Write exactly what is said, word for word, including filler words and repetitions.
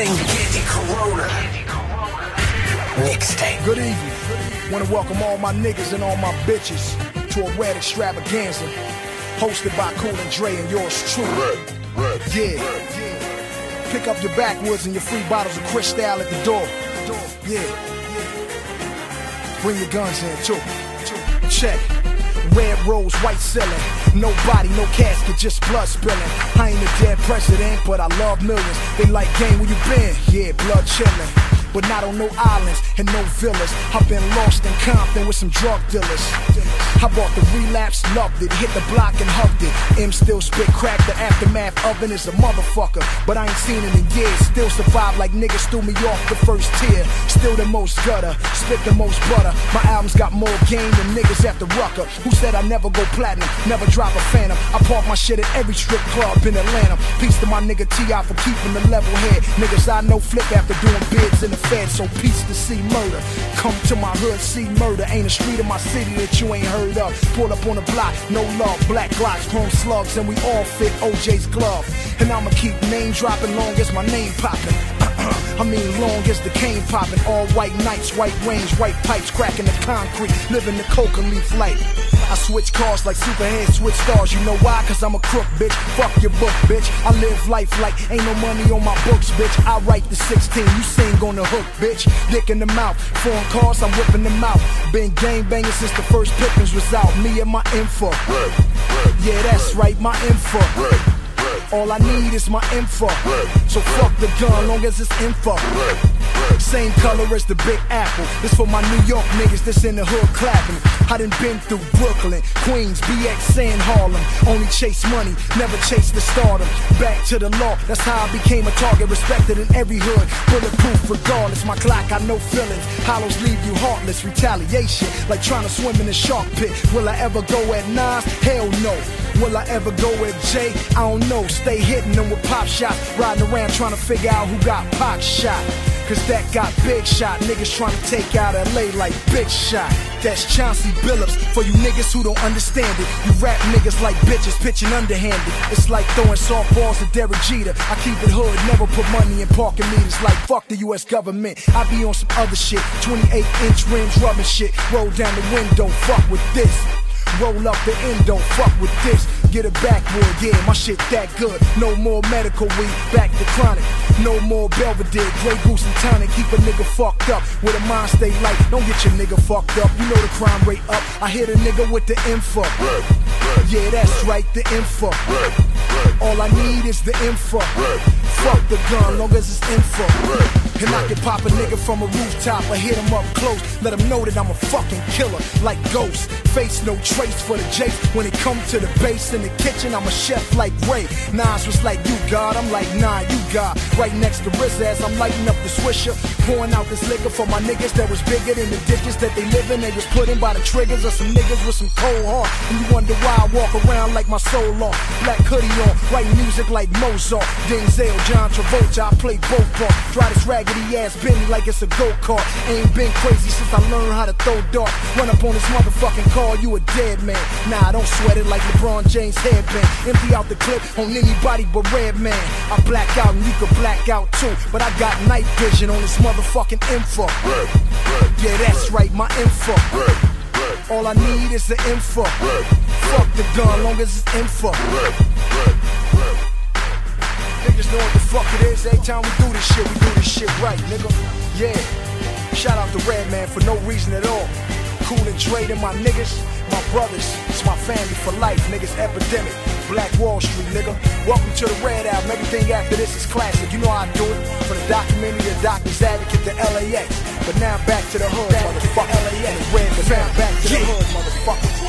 presenting Candy Corona Mixtape. Good evening. Want to welcome all my niggas and all my bitches to a wet extravaganza hosted by Cool and Dre and yours truly. Red, red, yeah. red. Pick up your backwoods and your free bottles of Cristal at the door. Yeah. Bring your guns in too. Check. Red rose, white ceiling. No body, no casket, just blood spilling. I ain't a dead president, but I love millions. They like, game, where you been? Yeah, blood chillin'. But not on no islands and no villas. I've been lost in Compton with some drug dealers. I bought the relapse, loved it, hit the block and hugged it. M still spit crack, the aftermath oven is a motherfucker. But I ain't seen it in years, still survive like niggas threw me off the first tier. Still the most gutter, spit the most butter. My albums got more game than niggas after Rucker. Who said I never go platinum, never drive a Phantom? I park my shit at every strip club in Atlanta. Peace to my nigga T I for keeping the level head. Niggas I know flip after doing bids in the Fed, so peace to see murder. Come to my hood, see murder. Ain't a street in my city that you ain't heard up. Pull up on the block, no love, black glocks, chrome slugs, and we all fit O J's glove. And I'ma keep name dropping long as my name popping. I mean long as the cane popping. All white nights, white range, white pipes, cracking the concrete, living the coca leaf light. I switch cars like Superhead switch stars. You know why? Cause I'm a crook, bitch. Fuck your book, bitch. I live life like ain't no money on my books, bitch. I write the sixteen, you sing on the hook, bitch. Dick in the mouth, foreign cars, I'm whipping them out. Been gang banging since the first Pippins was out. Me and my info. Yeah, that's right, my info. All I need is my info. So fuck the gun, long as it's info. Same color as the Big Apple. This for my New York niggas that's in the hood clapping. I done been through Brooklyn, Queens, B X, and Harlem. Only chase money, never chase the stardom. Back to the law, that's how I became a target. Respected in every hood, bulletproof regardless. My clock, I know feelings. Hollows leave you heartless. Retaliation, like trying to swim in a shark pit. Will I ever go at Nas? Hell no. Will I ever go at Jay? I don't know. Stay hitting them with pop shots. Riding around trying to figure out who got Pac shot. Cause that got big shot. Niggas trying to take out L A like big shot. That's Chauncey Billups for you niggas who don't understand it. You rap niggas like bitches pitching underhanded. It's like throwing softballs to Derek Jeter. I keep it hood, never put money in parking meters. Like fuck the U S government, I be on some other shit. Twenty-eight inch rims rubbing shit. Roll down the window, fuck with this. Roll up the endo, fuck with this. Get it backwood, yeah, my shit that good. No more medical weed, back to chronic. No more Belvedere, Grey Goose and tonic. Keep a nigga fucked up with a mind state like, don't get your nigga fucked up. You know the crime rate up. I hit a nigga with the info. Yeah, that's right, the info. All I need is the info. Fuck the gun, long as it's info. And I can pop a nigga from a rooftop or hit him up close. Let him know that I'm a fucking killer, like Ghost. Face no trace for the J. When it comes to the bass in the kitchen, I'm a chef like Ray. Nas was like, you God, I'm like, nah, you God. Right next to Riz as I'm lighting up the swisher. Pouring out this liquor for my niggas that was bigger than the ditches that they live in. They was put in by the triggers of some niggas with some cold heart. And you wonder why I walk around like my soul off. Black hoodie on, writing music like Mozart. Denzel, John Travolta, I play both parts. Drive this raggedy ass Bentley like it's a go-kart. Ain't been crazy since I learned how to throw darts. Run up on this motherfucking car, you a dead man. Nah, don't sweat it like LeBron James headband. Empty out the clip on anybody but Redman. I black out and you can black out too. But I got night vision on this motherfucking info. Yeah, that's right, my info. All I need is the info. Fuck the gun, long as it's info. Niggas know what the fuck it is. Every time we do this shit, we do this shit right, nigga. Yeah. Shout out to Redman for no reason at all. Cool and Dre and my niggas, my brothers. It's my family for life, niggas. Epidemic. Black Wall Street, nigga. Welcome to the Red Album. Everything after this is classic. You know how I do it. From the documentary to Doctor's Advocate to L A X. But now back to the hood, motherfucker. L A X. Red, but now back to the hood, motherfucker.